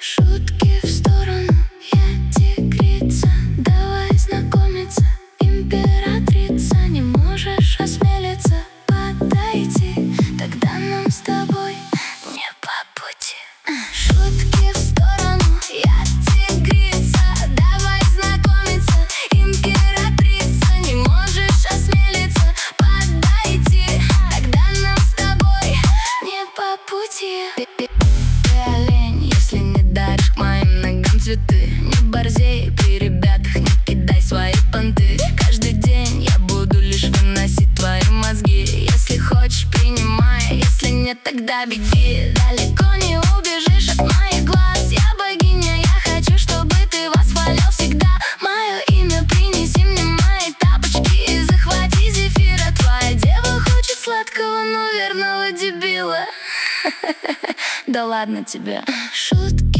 Шутки в сторону, я тигрица. Давай знакомиться, императрица. Не можешь осмелиться подойти, тогда нам с тобой не по пути. Шутки в сторону, я тигрица. Давай знакомиться, императрица. Не можешь осмелиться подойти, тогда нам с тобой не по пути. Ты олень, если не даришь к моим ногам цветы. Не борзей при ребятах, не кидай свои понты. Каждый день я буду лишь выносить твои мозги. Если хочешь, принимай, если нет, тогда беги. Далеко не убежишь от моих глаз. Я богиня, я хочу, чтобы ты восхвалял всегда мое имя. Принеси мне мои тапочки и захвати зефира. Твоя дева хочет сладкого, но верного дебила. Да ладно тебе. Шутки